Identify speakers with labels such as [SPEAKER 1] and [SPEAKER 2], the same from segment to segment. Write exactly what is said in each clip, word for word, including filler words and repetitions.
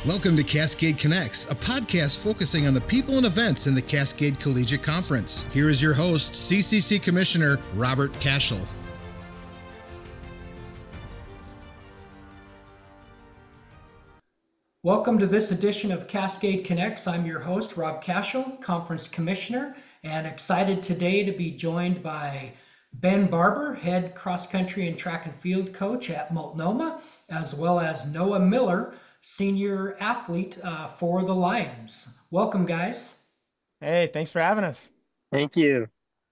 [SPEAKER 1] Welcome to Cascade Connects, a podcast focusing on the people and events in the Cascade Collegiate Conference. Here is your host, C C C Commissioner Robert Cashel.
[SPEAKER 2] Welcome to this edition of Cascade Connects. I'm your host, Rob Cashel, Conference Commissioner, and excited today to be joined by Ben Barber, Head Cross Country and Track and Field Coach at Multnomah, as well as Noah Miller, Senior Athlete uh, for the Lions. Welcome, guys.
[SPEAKER 3] Hey, thanks for having us.
[SPEAKER 4] Thank you.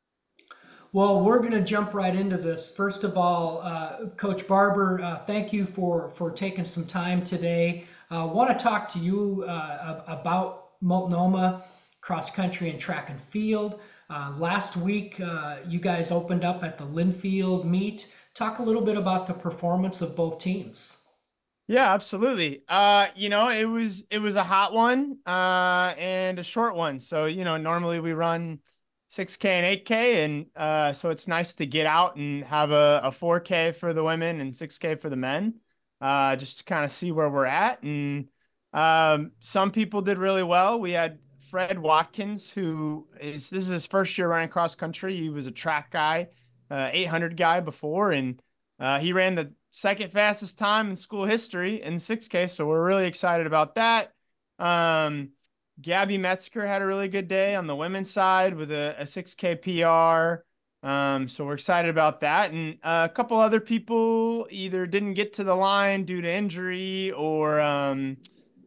[SPEAKER 2] Well, we're going to jump right into this. First of all, uh, Coach Barber, uh, thank you for, for taking some time today. I uh, want to talk to you uh, about Multnomah Cross Country and Track and Field. Uh, last week, uh, you guys opened up at the Linfield meet. Talk a little bit about the performance of both teams.
[SPEAKER 3] Yeah, absolutely. Uh, you know, it was it was a hot one uh, and a short one. So, you know, normally we run six K and eight K, and uh, so it's nice to get out and have a, a four K for the women and six K for the men, uh, just to kind of see where we're at. And um, some people did really well. We had Fred Watkins, who is this is his first year running cross country. He was a track guy, uh, eight hundred guy before, and uh, he ran the second fastest time in school history in six K. So we're really excited about that. Um, Gabby Metzger had a really good day on the women's side with a, a six K P R. Um, so we're excited about that. And uh, a couple other people either didn't get to the line due to injury or, um,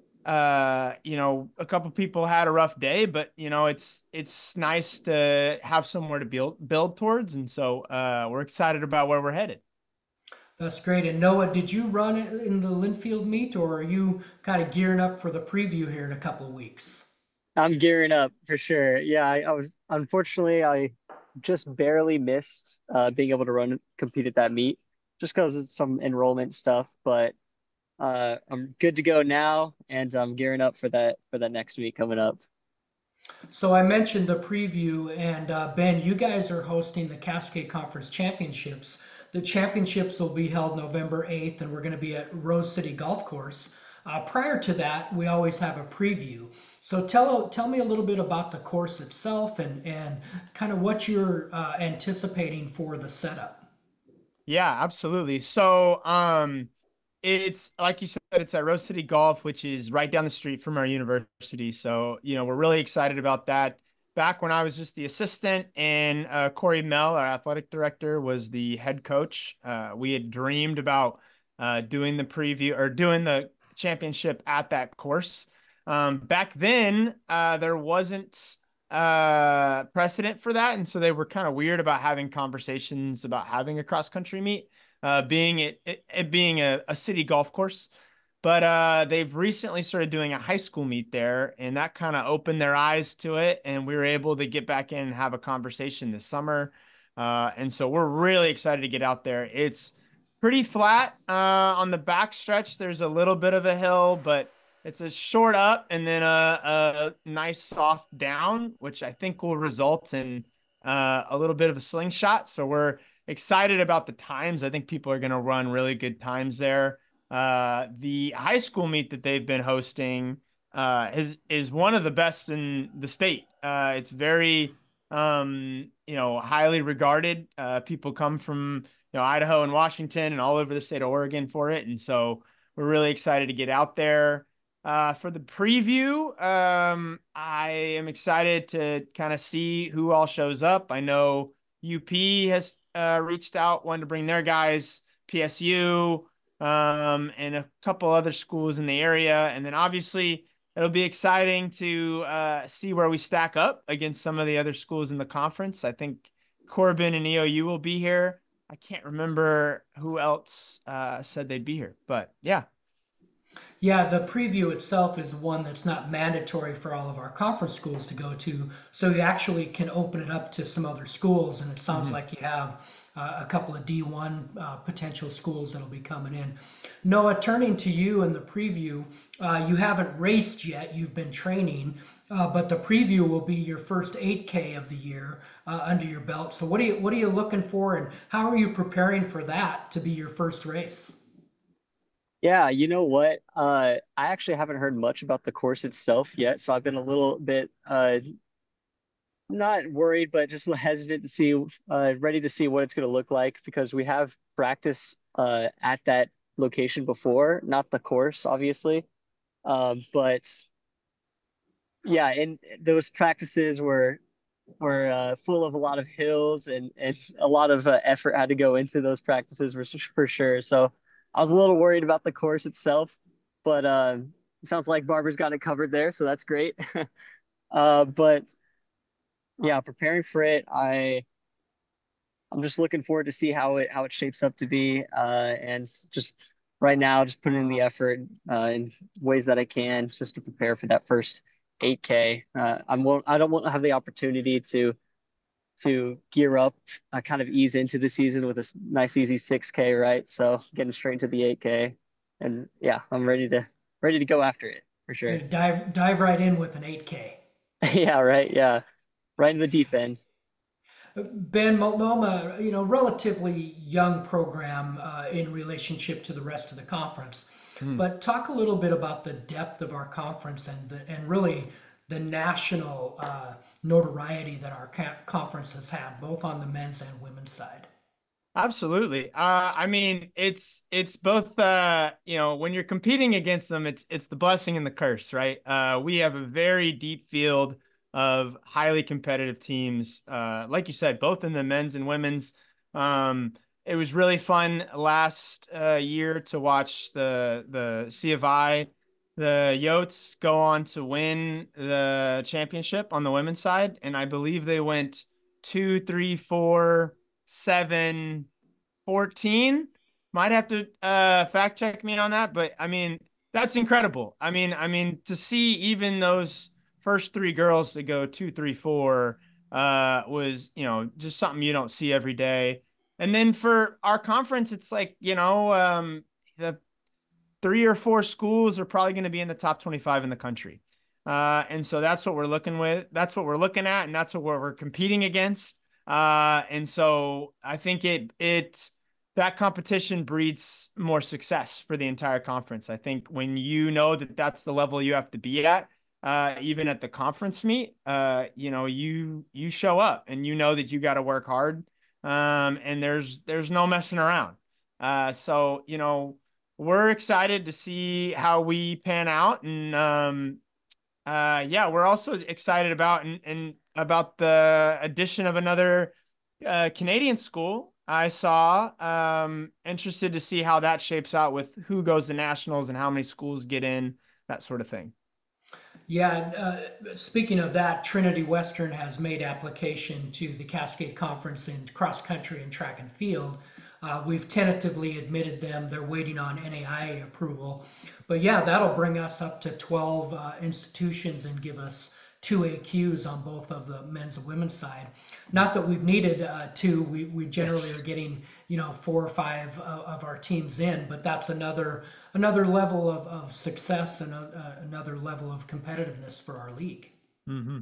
[SPEAKER 3] uh, you know, a couple people had a rough day, but you know, it's, it's nice to have somewhere to build, build towards. And so uh, we're excited about where we're headed.
[SPEAKER 2] That's great. And Noah, did you run in the Linfield meet, or are you kind of gearing up for the preview here in a couple of weeks?
[SPEAKER 4] I'm gearing up for sure. Yeah, I, I was unfortunately I just barely missed uh, being able to run compete at that meet just because of some enrollment stuff. But uh, I'm good to go now, and I'm gearing up for that for that next week coming up.
[SPEAKER 2] So I mentioned the preview, and uh, Ben, you guys are hosting the Cascade Conference Championships. The championships will be held November eighth, and we're going to be at Rose City Golf Course. Uh, prior to that, we always have a preview. So tell tell me a little bit about the course itself and, and kind of what you're uh, anticipating for the setup.
[SPEAKER 3] Yeah, absolutely. So um, it's like you said, it's at Rose City Golf, which is right down the street from our university. So, you know, we're really excited about that. Back when I was just the assistant and uh, Corey Mell, our athletic director, was the head coach, uh, we had dreamed about uh, doing the preview or doing the championship at that course. Um, back then, uh, there wasn't uh, precedent for that. And so they were kind of weird about having conversations about having a cross country meet, uh, being it, it, it being a, a city golf course. But uh, they've recently started doing a high school meet there, and that kind of opened their eyes to it. And we were able to get back in and have a conversation this summer. Uh, and so we're really excited to get out there. It's pretty flat uh, on the back stretch. There's a little bit of a hill, but it's a short up and then a, a nice soft down, which I think will result in uh, a little bit of a slingshot. So we're excited about the times. I think people are going to run really good times there. Uh, the high school meet that they've been hosting uh, is is one of the best in the state. Uh, it's very um, you know highly regarded. Uh, people come from you know Idaho and Washington and all over the state of Oregon for it, and so we're really excited to get out there. Uh, for the preview, um, I am excited to kind of see who all shows up. I know U P has uh, reached out, wanted to bring their guys. P S U. Um, and a couple other schools in the area. And then obviously it'll be exciting to uh, see where we stack up against some of the other schools in the conference. I think Corbin and E O U will be here. I can't remember who else uh, said they'd be here, but yeah.
[SPEAKER 2] Yeah, the preview itself is one that's not mandatory for all of our conference schools to go to. So you actually can open it up to some other schools, and it sounds mm-hmm. like you have uh, a couple of D one uh, potential schools that'll be coming in. Noah, turning to you in the preview, uh, you haven't raced yet, you've been training, uh, but the preview will be your first eight K of the year uh, under your belt. So what are you what are you looking for, and how are you preparing for that to be your first race?
[SPEAKER 4] Yeah, you know what? Uh, I actually haven't heard much about the course itself yet, so I've been a little bit uh not worried, but just hesitant to see, uh, ready to see what it's going to look like because we have practice uh at that location before, not the course, obviously. Um, but yeah, and those practices were were uh, full of a lot of hills and and a lot of uh, effort had to go into those practices for, for sure. So I was a little worried about the course itself, but uh, it sounds like Barbara's got it covered there, so that's great. Uh, but yeah, preparing for it, I I'm just looking forward to see how it how it shapes up to be, uh, and just right now, just putting in the effort uh, in ways that I can just to prepare for that first eight K. Uh, I'm won't I don't want to have the opportunity to to gear up, uh, kind of ease into the season with a nice easy six K, right? So getting straight into the eight K, and yeah, I'm ready to ready to go after it for
[SPEAKER 2] You're
[SPEAKER 4] sure.
[SPEAKER 2] gonna dive dive right in with an eight K.
[SPEAKER 4] Yeah, right. Yeah, right in the deep end.
[SPEAKER 2] Ben, Multnomah, you know, relatively young program uh, in relationship to the rest of the conference.
[SPEAKER 3] Hmm.
[SPEAKER 2] But talk a little bit about the depth of our conference and the, and really the national uh, notoriety that our ca- conference has had, both on the men's and women's side.
[SPEAKER 3] Absolutely. Uh, I mean, it's it's both. Uh, you know, when you're competing against them, it's it's the blessing and the curse, right? Uh, we have a very deep field of highly competitive teams. Uh, like you said, both in the men's and women's. Um, it was really fun last uh, year to watch the the C of I, the Yotes go on to win the championship on the women's side, and I believe they went two, three, four, seven, fourteen. Might have to uh, fact check me on that, but I mean that's incredible. I mean, I mean to see even those first three girls to go two, three, four uh, was you know just something you don't see every day. And then for our conference, it's like you know um, the three or four schools are probably going to be in the top twenty-five in the country. Uh, and so that's what we're looking with. That's what we're looking at, and that's what we're, we're competing against. Uh, and so I think it it that competition breeds more success for the entire conference. I think when you know that that's the level you have to be at, uh, even at the conference meet, uh, you know, you you show up and you know that you got to work hard. Um, and there's there's no messing around. Uh, so you know we're excited to see how we pan out, and um, uh, yeah, we're also excited about and, and about the addition of another uh, Canadian school. I saw. Um, interested to see how that shapes out with who goes to nationals and how many schools get in, that sort of thing.
[SPEAKER 2] Yeah, uh, speaking of that, Trinity Western has made application to the Cascade Conference in cross country and track and field. Uh, we've tentatively admitted them. They're waiting on N A I A approval. But yeah, that'll bring us up to twelve uh, institutions and give us two A Qs on both of the men's and women's side. Not that we've needed uh, two. We, we generally are
[SPEAKER 3] Yes.
[SPEAKER 2] getting, you know, four or five of, of our teams in, but that's another another level of, of success and a, uh, another level of competitiveness for our league.
[SPEAKER 3] Mm-hmm.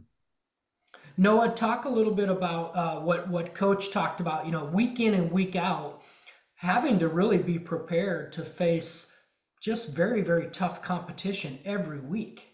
[SPEAKER 2] Noah, talk a little bit about uh, what what Coach talked about. You know, week in and week out, having to really be prepared to face just very very tough competition every week.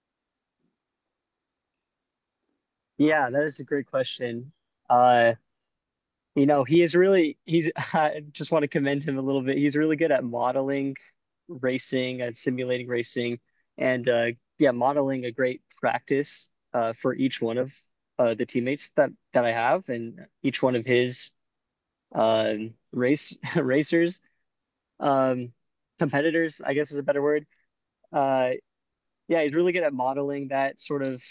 [SPEAKER 4] Yeah, that is a great question. Uh, you know, he is really he's I just want to commend him a little bit. He's really good at modeling racing and simulating racing and uh yeah, modeling a great practice uh for each one of uh the teammates that that I have and each one of his um race racers, um competitors, I guess is a better word. Uh yeah, he's really good at modeling that sort of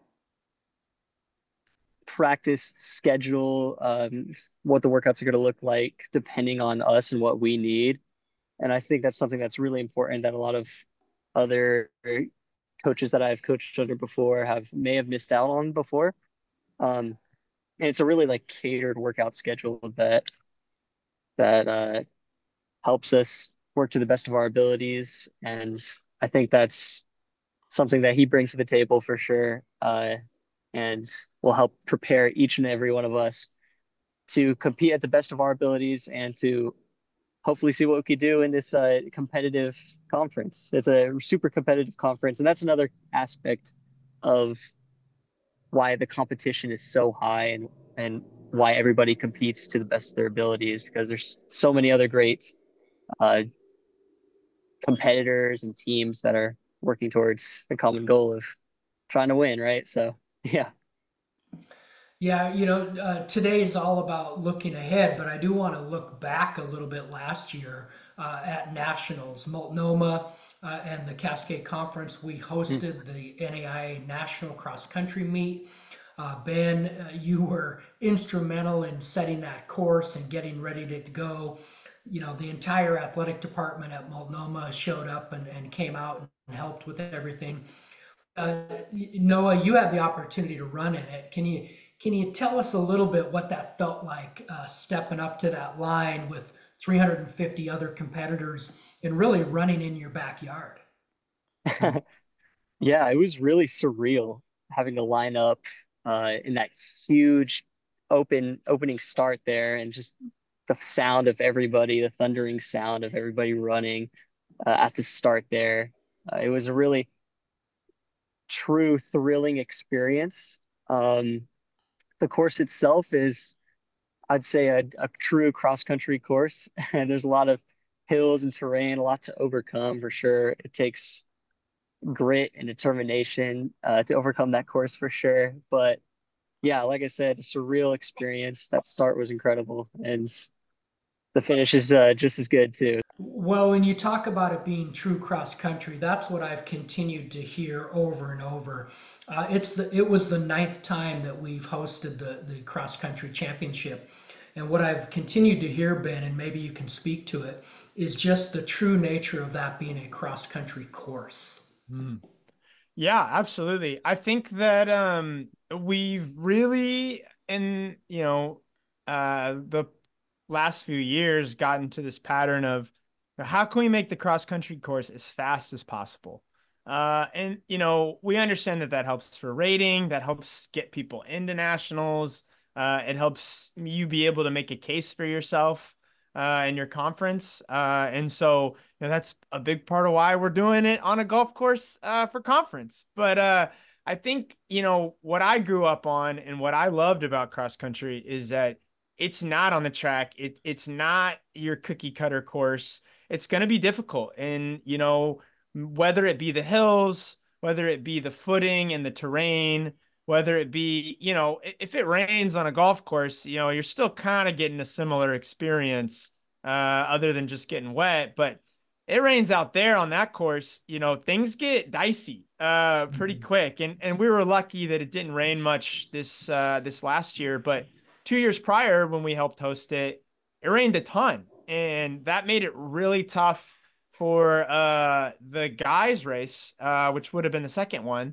[SPEAKER 4] practice schedule, um, what the workouts are going to look like depending on us and what we need. And I think that's something that's really important that a lot of other coaches that I've coached under before have may have missed out on before. Um, and it's a really like catered workout schedule that that uh, helps us work to the best of our abilities. And I think that's something that he brings to the table for sure, uh, and will help prepare each and every one of us to compete at the best of our abilities and to hopefully see what we could do in this uh, competitive conference. It's a super competitive conference, and that's another aspect of why the competition is so high and and why everybody competes to the best of their abilities because there's so many other great uh, competitors and teams that are working towards the common goal of trying to win, right? So yeah.
[SPEAKER 2] Yeah, you know, uh, today is all about looking ahead, but I do want to look back a little bit last year uh, at nationals. Multnomah uh, and the Cascade Conference, we
[SPEAKER 4] Mm.
[SPEAKER 2] hosted the N A I A National Cross Country Meet. Uh, Ben, uh, you were instrumental in setting that course and getting ready to go. You know, the entire athletic department at Multnomah showed up and, and came out and helped with everything. Uh, Noah, you had the opportunity to run in it. Can you can you tell us a little bit what that felt like, uh, stepping up to that line with three hundred fifty other competitors and really running in your backyard?
[SPEAKER 4] Yeah, it was really surreal having to line up uh, in that huge open opening start there and just the sound of everybody, the thundering sound of everybody running uh, at the start there. Uh, it was a really true thrilling experience. Um, the course itself is, I'd say, a, a true cross country course, and there's a lot of hills and terrain, a lot to overcome for sure. It takes grit and determination uh, to overcome that course for sure. But yeah, like I said, a surreal experience. That start was incredible, and the finish is uh, just as good too.
[SPEAKER 2] Well, when you talk about it being true cross country, that's what I've continued to hear over and over. Uh, it's the, it was the ninth time that we've hosted the, the cross country championship. And what I've continued to hear, Ben, and maybe you can speak to it, is just the true nature of that being a cross country course.
[SPEAKER 3] Mm. Yeah, absolutely. I think that um we've really in, you know, uh the last few years gotten to this pattern of how can we make the cross country course as fast as possible? Uh and you know, we understand that that helps for rating, that helps get people into nationals. Uh it helps you be able to make a case for yourself uh in your conference. Uh and so you know, that's a big part of why we're doing it on a golf course uh, for conference. But uh, I think, you know, what I grew up on and what I loved about cross country is that it's not on the track. It, it's not your cookie cutter course. It's going to be difficult. And, you know, whether it be the hills, whether it be the footing and the terrain, whether it be, you know, if it rains on a golf course, you know, you're still kind of getting a similar experience uh, other than just getting wet. But it rains out there on that course, you know, things get dicey uh pretty quick. And and we were lucky that it didn't rain much this uh this last year, but two years prior when we helped host it, it rained a ton. And that made it really tough for uh the guys race, uh, which would have been the second one.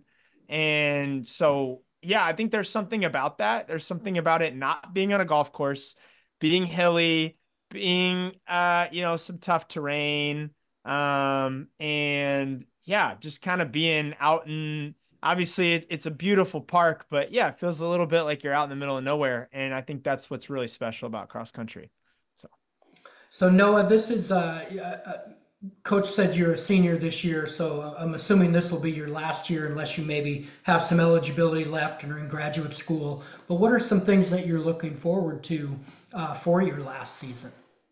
[SPEAKER 3] And so yeah, I think there's something about that. There's something about it not being on a golf course, being hilly, being uh, you know, some tough terrain um, and yeah, just kind of being out in, obviously it, it's a beautiful park, but yeah, it feels a little bit like you're out in the middle of nowhere. And I think that's what's really special about cross country. So,
[SPEAKER 2] So Noah, this is uh, uh, Coach said you're a senior this year, so uh, I'm assuming this will be your last year unless you maybe have some eligibility left and are in graduate school. But what are some things that you're looking forward to uh, for your last season?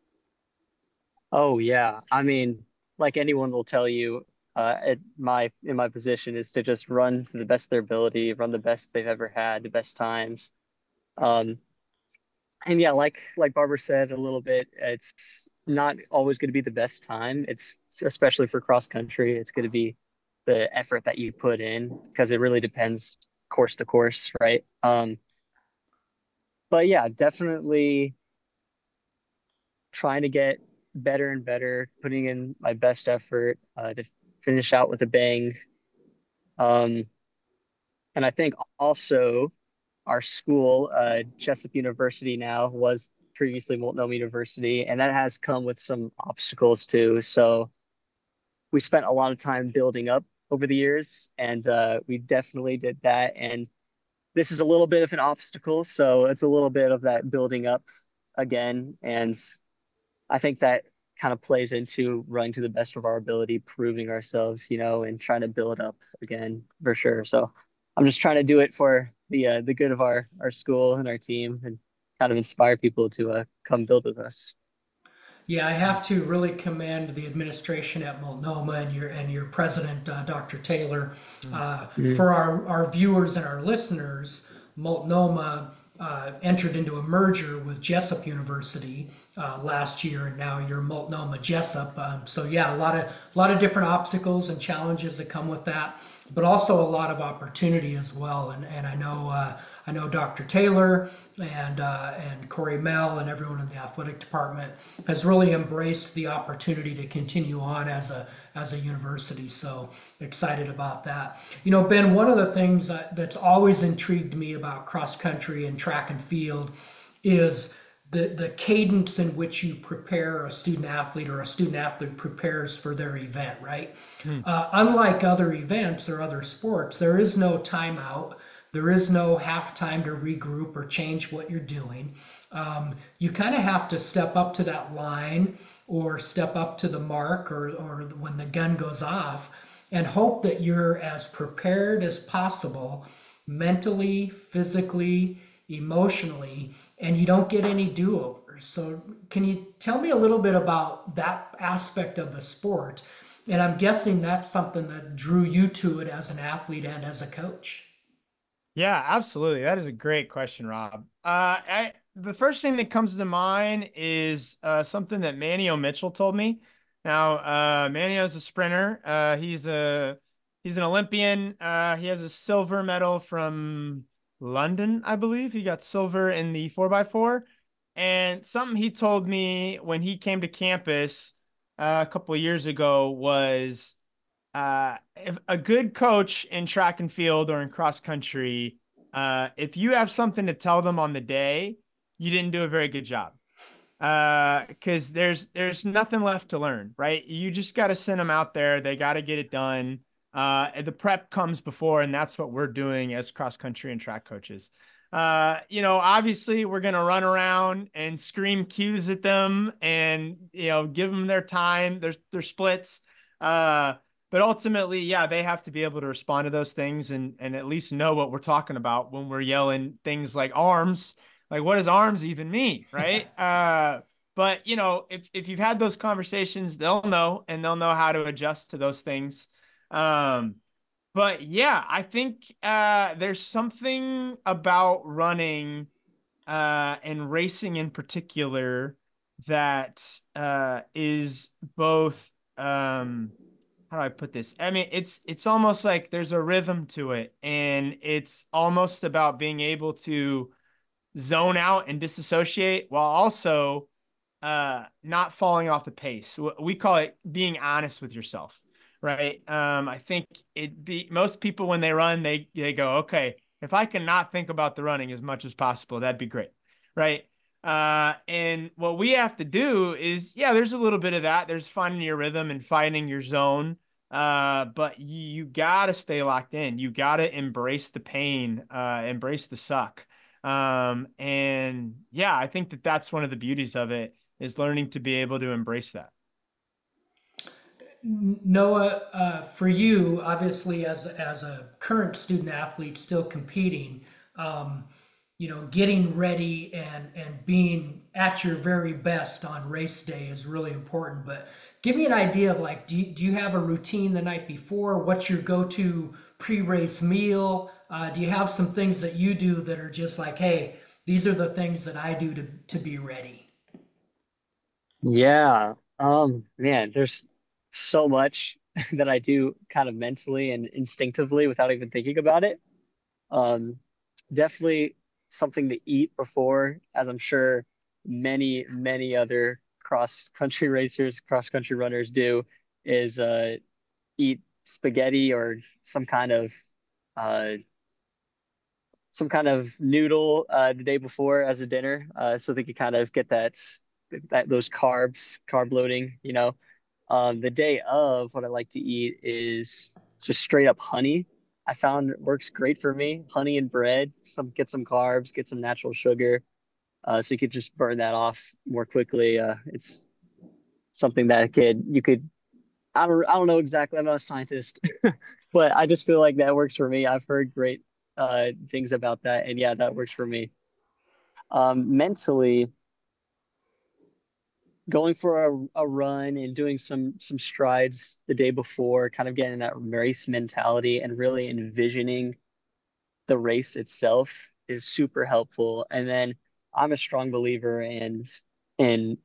[SPEAKER 4] Oh yeah, I mean, like anyone will tell you, uh, at my in my position is to just run to the best of their ability, run the best they've ever had, the best times. Um, and yeah, like like Barbara said a little bit, it's not always going to be the best time. It's especially for cross country, it's going to be the effort that you put in because it really depends course to course, right? Um, but yeah, definitely trying to get better and better, putting in my best effort uh, to finish out with a bang. Um, and I think also our school, uh, Jessup University now was previously Multnomah University, and that has come with some obstacles too. So we spent a lot of time building up over the years, and uh, we definitely did that. And this is a little bit of an obstacle, so it's a little bit of that building up again. And I think that kind of plays into running to the best of our ability, proving ourselves, you know, and trying to build up again for sure. So I'm just trying to do it for the uh, the good of our our school and our team, and kind of inspire people to uh, come build with us.
[SPEAKER 2] Yeah, I have to really commend the administration at Multnomah and your and your president, uh, Doctor Taylor. Uh,
[SPEAKER 4] Mhm.
[SPEAKER 2] for our, our viewers and our listeners, Multnomah uh, entered into a merger with Jessup University uh, last year, and now you're Multnomah Jessup. Um, so yeah, a lot of a lot of different obstacles and challenges that come with that, but also a lot of opportunity as well. And and I know uh, I know Doctor Taylor and uh, and Corey Mell and everyone in the athletic department has really embraced the opportunity to continue on as a as a university. So excited about that. You know, Ben, one of the things that, that's always intrigued me about cross country and track and field is the the cadence in which you prepare a student athlete or a student athlete prepares for their event, right?
[SPEAKER 3] Mm.
[SPEAKER 2] Uh, unlike other events or other sports, there is no timeout. There is no half time to regroup or change what you're doing. Um, you kind of have to step up to that line or step up to the mark or, or when the gun goes off and hope that you're as prepared as possible mentally, physically, emotionally, and you don't get any do-overs. So can you tell me a little bit about that aspect of the sport? And I'm guessing that's something that drew you to it as an athlete and as a coach.
[SPEAKER 3] Yeah, absolutely. That is a great question, Rob. Uh, I, the first thing that comes to mind is uh, something that Manio Mitchell told me. Now, uh, Manio's a sprinter. Uh, he's a he's an Olympian. Uh, he has a silver medal from London, I believe. He got silver in the four by four. And something he told me when he came to campus uh, a couple of years ago was uh, if a good coach in track and field or in cross country, uh, if you have something to tell them on the day, you didn't do a very good job. Uh, because there's there's nothing left to learn, right? You just got to send them out there. They got to get it done. Uh, and the prep comes before, and that's what we're doing as cross country and track coaches. Uh, you know, obviously we're gonna run around and scream cues at them, and you know, give them their time, their their splits. Uh, but ultimately, yeah, they have to be able to respond to those things and and at least know what we're talking about when we're yelling things like arms. Like, what does arms even mean, right? Uh, but you know, if if you've had those conversations, they'll know and they'll know how to adjust to those things. Um, but yeah, I think uh, there's something about running uh, and racing in particular that uh, is both um, how do I put this? I mean, it's it's almost like there's a rhythm to it, and it's almost about being able to zone out and disassociate while also uh, not falling off the pace. We call it being honest with yourself, right? Um, I think it be most people when they run, they they go, okay, if I can not think about the running as much as possible, that'd be great, right? Uh, and what we have to do is, yeah, there's a little bit of that. There's finding your rhythm and finding your zone. Uh, but you, you gotta stay locked in. You gotta embrace the pain, uh, embrace the suck. Um, and yeah, I think that that's one of the beauties of it is learning to be able to embrace that.
[SPEAKER 2] Noah, uh, for you, obviously, as as a current student athlete still competing, um, you know, getting ready and and being at your very best on race day is really important. But give me an idea of like, do you, do you have a routine the night before? What's your go-to pre-race meal? Uh, do you have some things that you do that are just like, hey, these are the things that I do to to be ready?
[SPEAKER 4] Yeah. Um, man, there's so much that I do kind of mentally and instinctively without even thinking about it. Um, Definitely something to eat before, as I'm sure many, many other cross country racers, cross country runners do, is uh, eat spaghetti or some kind of uh, some kind of noodle uh, the day before as a dinner, uh, so they could kind of get that that those carbs, carb loading, you know. Um, the day of, what I like to eat is just straight up honey. I found it works great for me. Honey and bread, some get some carbs, get some natural sugar, uh, so you could just burn that off more quickly. Uh, it's something that could you could I don't I don't know exactly. I'm not a scientist, but I just feel like that works for me. I've heard great uh things about that, and yeah, that works for me. Um, mentally, going for a, a run and doing some some strides the day before, kind of getting that race mentality and really envisioning the race itself is super helpful. And then I'm a strong believer in in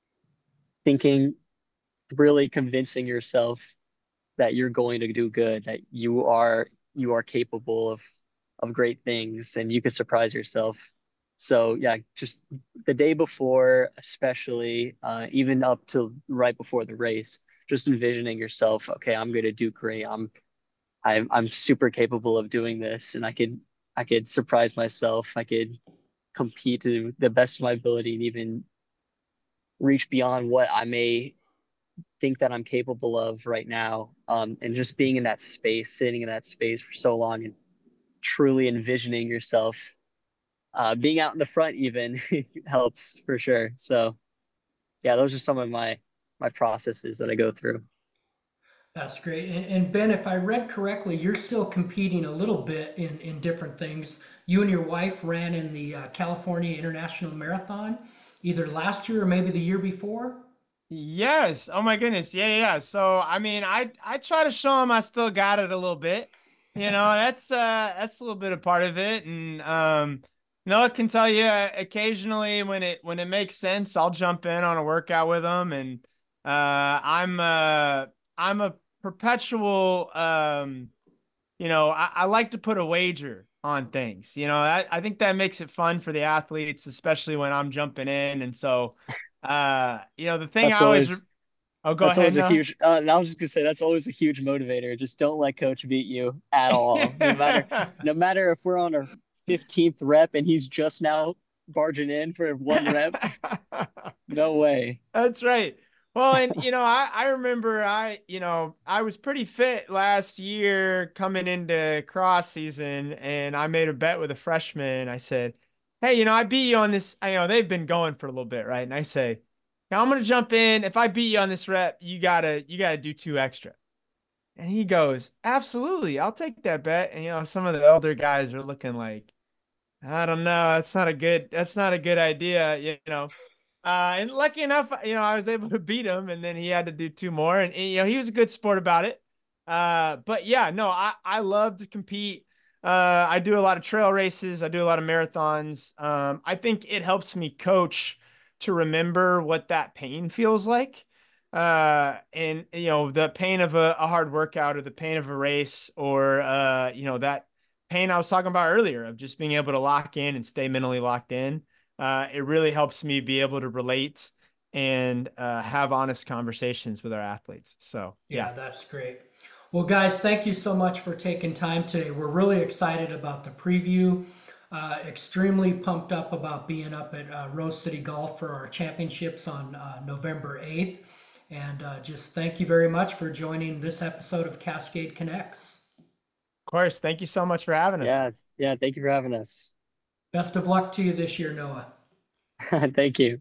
[SPEAKER 4] thinking, really convincing yourself that you're going to do good, that you are you are capable of of great things and you could surprise yourself. So yeah, just the day before, especially uh, even up to right before the race, just envisioning yourself, okay, I'm going to do great. I'm I'm I'm super capable of doing this, and I could I could surprise myself. I could compete to the best of my ability and even reach beyond what I may think that I'm capable of right now. Um, and just being in that space, sitting in that space for so long and truly envisioning yourself, uh, being out in the front even helps for sure. So yeah, those are some of my my processes that I go through.
[SPEAKER 2] That's great. And, and Ben, if I read correctly, you're still competing a little bit in, in different things. You and your wife ran in the uh, California International Marathon either last year or maybe the year before.
[SPEAKER 3] Yes. Oh my goodness. Yeah, yeah. yeah. So I mean, I I try to show them I still got it a little bit. You know, that's uh that's a little bit of part of it. And um Noah can tell you uh, occasionally when it when it makes sense, I'll jump in on a workout with them. And uh I'm uh I'm a perpetual um you know, I, I like to put a wager on things. You know, I, I think that makes it fun for the athletes, especially when I'm jumping in. And so uh, you know, the thing
[SPEAKER 4] That's
[SPEAKER 3] I always,
[SPEAKER 4] always
[SPEAKER 3] oh, go
[SPEAKER 4] that's
[SPEAKER 3] ahead,
[SPEAKER 4] always a
[SPEAKER 3] no.
[SPEAKER 4] huge. Uh, I was just gonna say that's always a huge motivator. Just don't let coach beat you at all. No matter no matter if we're on our fifteenth rep and he's just now barging in for one rep. No way.
[SPEAKER 3] That's right. Well, and you know, I I remember I, you know, I was pretty fit last year coming into cross season, and I made a bet with a freshman. I said, "Hey, you know, I beat you on this. I know they've been going for a little bit, right?" And I say, "Now I'm gonna jump in. If I beat you on this rep, you gotta you gotta do two extra." And he goes, "Absolutely, I'll take that bet." And you know, some of the elder guys are looking like, I don't know, that's not a good that's not a good idea, you know. Uh, and lucky enough, you know, I was able to beat him, and then he had to do two more, and, and you know, he was a good sport about it. Uh, but yeah, no, I I love to compete. Uh, I do a lot of trail races. I do a lot of marathons. Um, I think it helps me coach to remember what that pain feels like. Uh, and you know, the pain of a, a hard workout or the pain of a race or uh, you know, that pain I was talking about earlier of just being able to lock in and stay mentally locked in. Uh, it really helps me be able to relate and uh, have honest conversations with our athletes. So,
[SPEAKER 2] Yeah,
[SPEAKER 3] yeah.
[SPEAKER 2] that's great. Well, guys, thank you so much for taking time today. We're really excited about the preview. Uh, extremely pumped up about being up at uh, Rose City Golf for our championships on uh, November eighth. And uh, just thank you very much for joining this episode of Cascade Connects.
[SPEAKER 3] Of course. Thank you so much for having us.
[SPEAKER 4] Yeah, yeah. Thank you for having us.
[SPEAKER 2] Best of luck to you this year, Noah.
[SPEAKER 4] Thank you.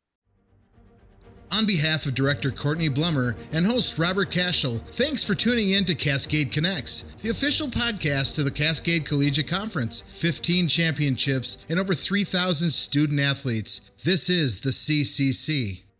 [SPEAKER 1] On behalf of Director Courtney Blummer and host Robert Cashel, thanks for tuning in to Cascade Connects, the official podcast of the Cascade Collegiate Conference, fifteen championships, and over three thousand student athletes. This is the C C C.